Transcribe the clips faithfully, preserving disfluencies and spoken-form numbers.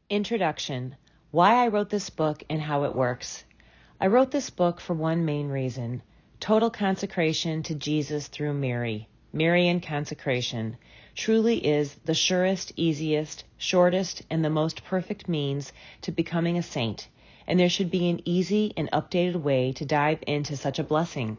Introduction: Why I wrote this book and how it works. I wrote this book for one main reason: total consecration to Jesus through Mary. Marian consecration truly is the surest, easiest, shortest, and the most perfect means to becoming a saint, and there should be an easy and updated way to dive into such a blessing.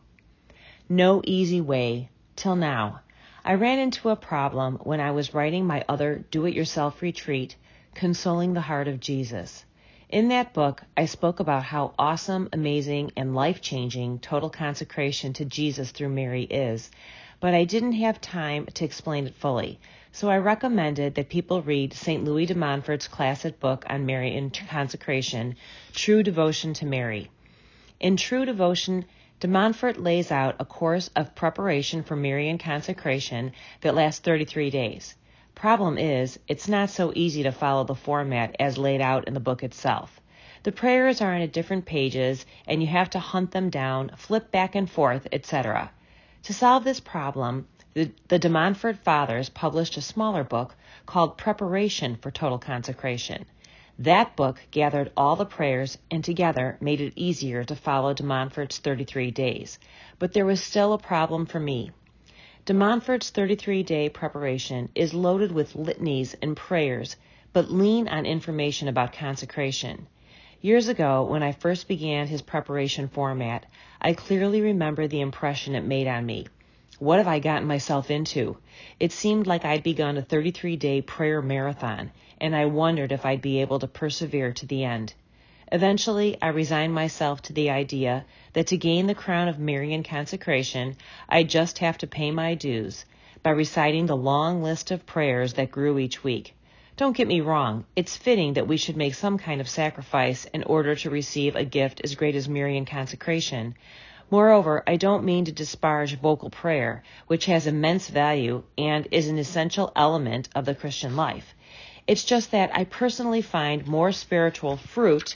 No easy way, till now. I ran into a problem when I was writing my other do-it-yourself retreat, Consoling the Heart of Jesus. In that book, I spoke about how awesome, amazing, and life-changing total consecration to Jesus through Mary is, but I didn't have time to explain it fully, so I recommended that people read Saint Louis de Montfort's classic book on Mary and consecration, True Devotion to Mary. In True Devotion, de Montfort lays out a course of preparation for Marian consecration that lasts thirty-three days. Problem is, it's not so easy to follow the format as laid out in the book itself. The prayers are on different pages, and you have to hunt them down, flip back and forth, et cetera. To solve this problem, the, the de Montfort Fathers published a smaller book called Preparation for Total Consecration. That book gathered all the prayers and together made it easier to follow de Montfort's thirty-three days. But there was still a problem for me. De Montfort's thirty-three day preparation is loaded with litanies and prayers, but lean on information about consecration. Years ago, when I first began his preparation format, I clearly remember the impression it made on me. What have I gotten myself into? It seemed like I'd begun a thirty-three day prayer marathon, and I wondered if I'd be able to persevere to the end. Eventually, I resigned myself to the idea that to gain the crown of Marian consecration, I just have to pay my dues by reciting the long list of prayers that grew each week. Don't get me wrong, it's fitting that we should make some kind of sacrifice in order to receive a gift as great as Marian consecration. Moreover, I don't mean to disparage vocal prayer, which has immense value and is an essential element of the Christian life. It's just that I personally find more spiritual fruit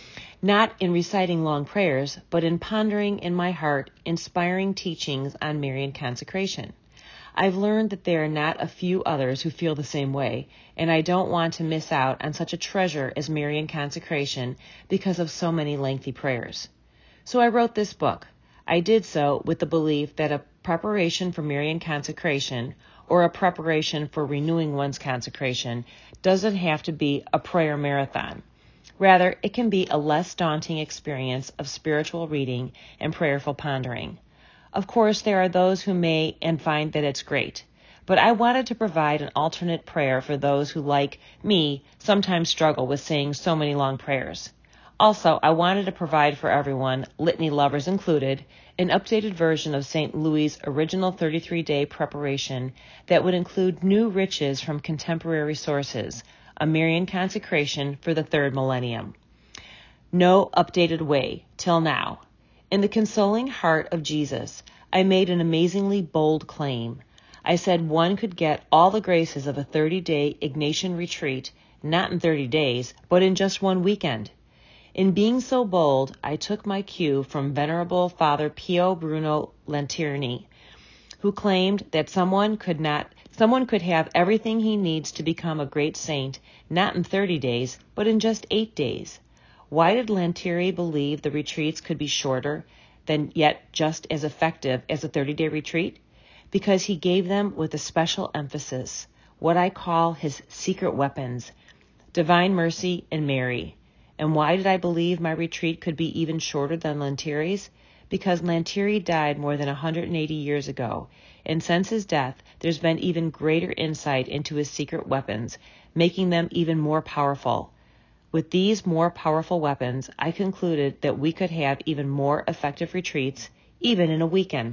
not in reciting long prayers, but in pondering in my heart inspiring teachings on Marian consecration. I've learned that there are not a few others who feel the same way, and I don't want to miss out on such a treasure as Marian consecration because of so many lengthy prayers. So I wrote this book. I did so with the belief that a preparation for Marian consecration or a preparation for renewing one's consecration doesn't have to be a prayer marathon. Rather, it can be a less daunting experience of spiritual reading and prayerful pondering. Of course, there are those who may and find that it's great, but I wanted to provide an alternate prayer for those who, like me, sometimes struggle with saying so many long prayers. Also, I wanted to provide for everyone, litany lovers included, an updated version of Saint Louis' original thirty-three day preparation that would include new riches from contemporary sources, a Marian consecration for the third millennium. No updated way, till now. In the Consoling Heart of Jesus, I made an amazingly bold claim. I said one could get all the graces of a thirty day Ignatian retreat, not in thirty days, but in just one weekend. In being so bold, I took my cue from Venerable Father Pio Bruno Lantieri, who claimed that someone could not, someone could have everything he needs to become a great saint, not in thirty days, but in just eight days. Why did Lantieri believe the retreats could be shorter, than yet just as effective as a thirty day retreat? Because he gave them with a special emphasis, what I call his secret weapons, Divine Mercy and Mary. And why did I believe my retreat could be even shorter than Lantieri's? Because Lantieri died more than one hundred eighty years ago, and since his death, there's been even greater insight into his secret weapons, making them even more powerful. With these more powerful weapons, I concluded that we could have even more effective retreats, even in a weekend.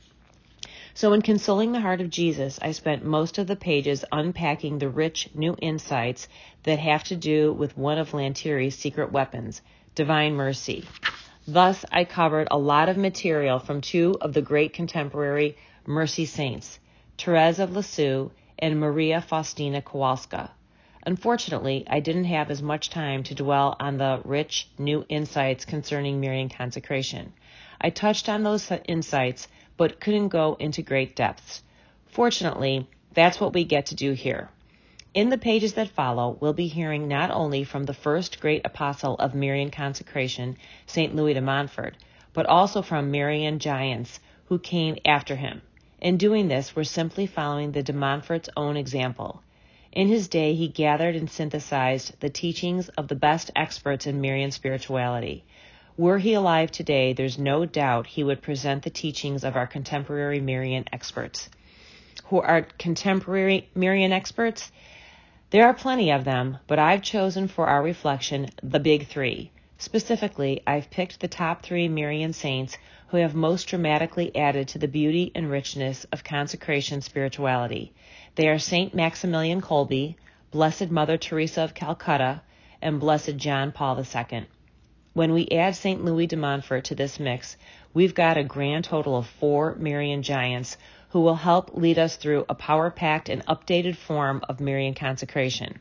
So in Consoling the Heart of Jesus, I spent most of the pages unpacking the rich new insights that have to do with one of Lantieri's secret weapons, Divine Mercy. Thus, I covered a lot of material from two of the great contemporary mercy saints, Therese of Lisieux and Maria Faustina Kowalska. Unfortunately, I didn't have as much time to dwell on the rich new insights concerning Marian consecration. I touched on those insights, but couldn't go into great depths. Fortunately, that's what we get to do here. In the pages that follow, we'll be hearing not only from the first great apostle of Marian consecration, Saint Louis de Montfort, but also from Marian giants who came after him. In doing this, we're simply following the de Montfort's own example. In his day, he gathered and synthesized the teachings of the best experts in Marian spirituality. Were he alive today, there's no doubt he would present the teachings of our contemporary Marian experts. Who are contemporary Marian experts? There are plenty of them, but I've chosen for our reflection the big three. Specifically, I've picked the top three Marian saints who have most dramatically added to the beauty and richness of consecration spirituality. They are Saint Maximilian Kolbe, Blessed Mother Teresa of Calcutta, and Blessed John Paul the Second. When we add Saint Louis de Montfort to this mix, we've got a grand total of four Marian giants who will help lead us through a power-packed and updated form of Marian consecration.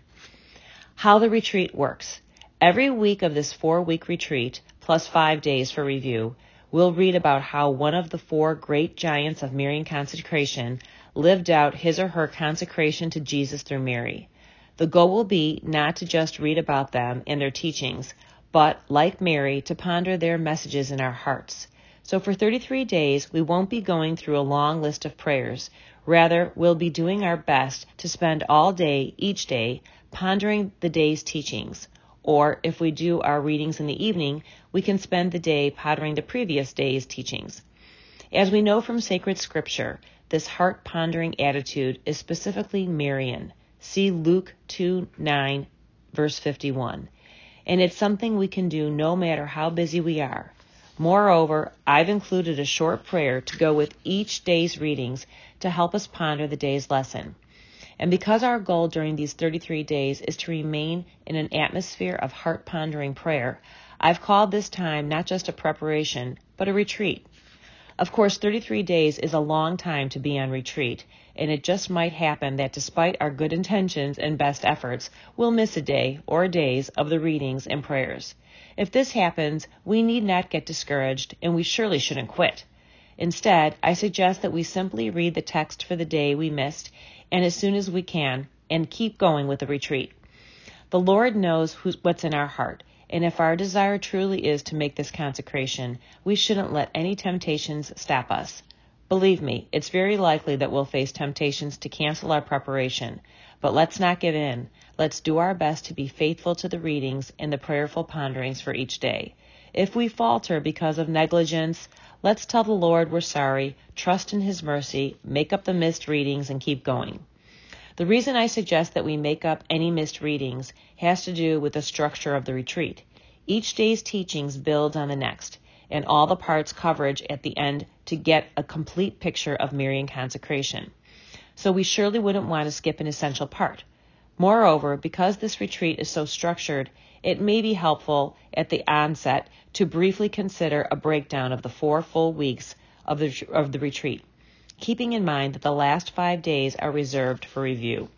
How the retreat works. Every week of this four-week retreat, plus five days for review, we'll read about how one of the four great giants of Marian consecration lived out his or her consecration to Jesus through Mary. The goal will be not to just read about them and their teachings, but, like Mary, to ponder their messages in our hearts. So for thirty-three days, we won't be going through a long list of prayers. Rather, we'll be doing our best to spend all day, each day, pondering the day's teachings. Or, if we do our readings in the evening, we can spend the day pondering the previous day's teachings. As we know from sacred scripture, this heart-pondering attitude is specifically Marian. See Luke two nine, verse fifty-one. And it's something we can do no matter how busy we are. Moreover, I've included a short prayer to go with each day's readings to help us ponder the day's lesson. And because our goal during these thirty-three days is to remain in an atmosphere of heart-pondering prayer, I've called this time not just a preparation, but a retreat. Of course, thirty-three days is a long time to be on retreat, and it just might happen that despite our good intentions and best efforts, we'll miss a day or days of the readings and prayers. If this happens, we need not get discouraged, and we surely shouldn't quit. Instead, I suggest that we simply read the text for the day we missed, and as soon as we can, and keep going with the retreat. The Lord knows who's, what's in our heart, and if our desire truly is to make this consecration, we shouldn't let any temptations stop us. Believe me, it's very likely that we'll face temptations to cancel our preparation, but let's not give in. Let's do our best to be faithful to the readings and the prayerful ponderings for each day. If we falter because of negligence, let's tell the Lord we're sorry, trust in His mercy, make up the missed readings, and keep going. The reason I suggest that we make up any missed readings has to do with the structure of the retreat. Each day's teachings builds on the next, and all the parts coverage at the end to get a complete picture of Marian consecration. So we surely wouldn't want to skip an essential part. Moreover, because this retreat is so structured, it may be helpful at the onset to briefly consider a breakdown of the four full weeks of the, of the retreat, keeping in mind that the last five days are reserved for review.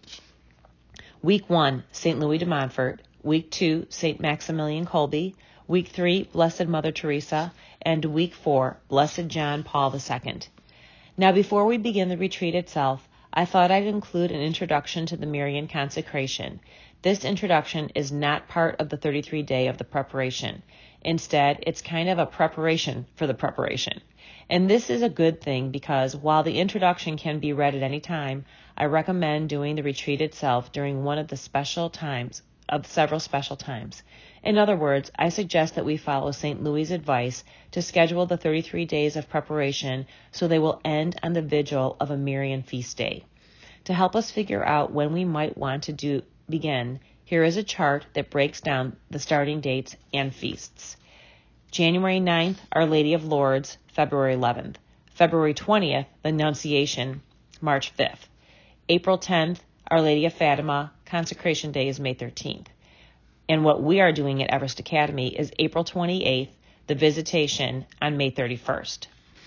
Week one, Saint Louis de Montfort. Week two, Saint Maximilian Kolbe. Week three, Blessed Mother Teresa. And week four, Blessed John Paul the Second. Now, before we begin the retreat itself, I thought I'd include an introduction to the Marian consecration. This introduction is not part of the thirty-three day of the preparation. Instead, it's kind of a preparation for the preparation. And this is a good thing because while the introduction can be read at any time, I recommend doing the retreat itself during one of the special times, of several special times. In other words, I suggest that we follow Saint Louis' advice to schedule the thirty-three days of preparation so they will end on the vigil of a Marian feast day. To help us figure out when we might want to do begin, here is a chart that breaks down the starting dates and feasts. January ninth, Our Lady of Lourdes, February eleventh. February twentieth, the Annunciation, March fifth. April tenth, Our Lady of Fatima, Consecration Day is May thirteenth. And what we are doing at Everest Academy is April twenty-eighth, the Visitation on May thirty-first.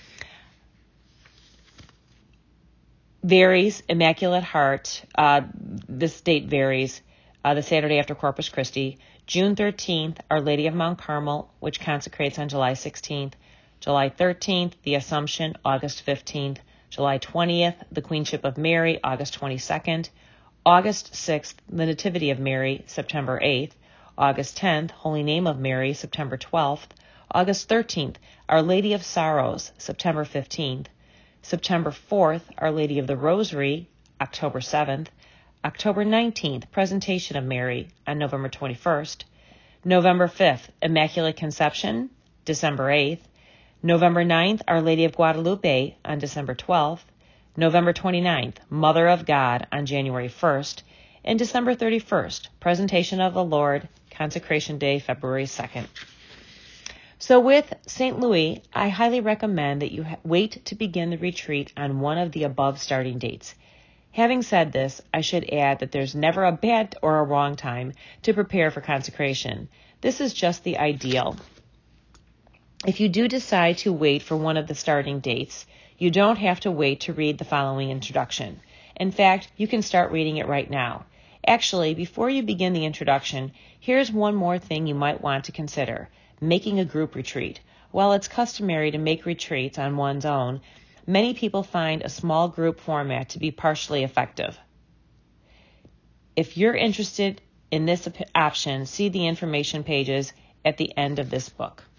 Varies, Immaculate Heart, uh, this date varies, uh, the Saturday after Corpus Christi. June thirteenth, Our Lady of Mount Carmel, which consecrates on July sixteenth. July thirteenth, the Assumption, August fifteenth. July twentieth, the Queenship of Mary, August twenty-second. August sixth, the Nativity of Mary, September eighth. August tenth, Holy Name of Mary, September twelfth. August thirteenth, Our Lady of Sorrows, September fifteenth. September fourth, Our Lady of the Rosary, October seventh. October nineteenth, Presentation of Mary, on November twenty-first. November fifth, Immaculate Conception, December eighth. November ninth, Our Lady of Guadalupe, on December twelfth. November twenty-ninth, Mother of God, on January first. And December thirty-first, Presentation of the Lord, Consecration Day, February second. So with Saint Louis, I highly recommend that you ha- wait to begin the retreat on one of the above starting dates. Having said this, I should add that there's never a bad or a wrong time to prepare for consecration. This is just the ideal. If you do decide to wait for one of the starting dates, you don't have to wait to read the following introduction. In fact, you can start reading it right now. Actually, before you begin the introduction, here's one more thing you might want to consider: making a group retreat. While it's customary to make retreats on one's own, many people find a small group format to be partially effective. If you're interested in this option, see the information pages at the end of this book.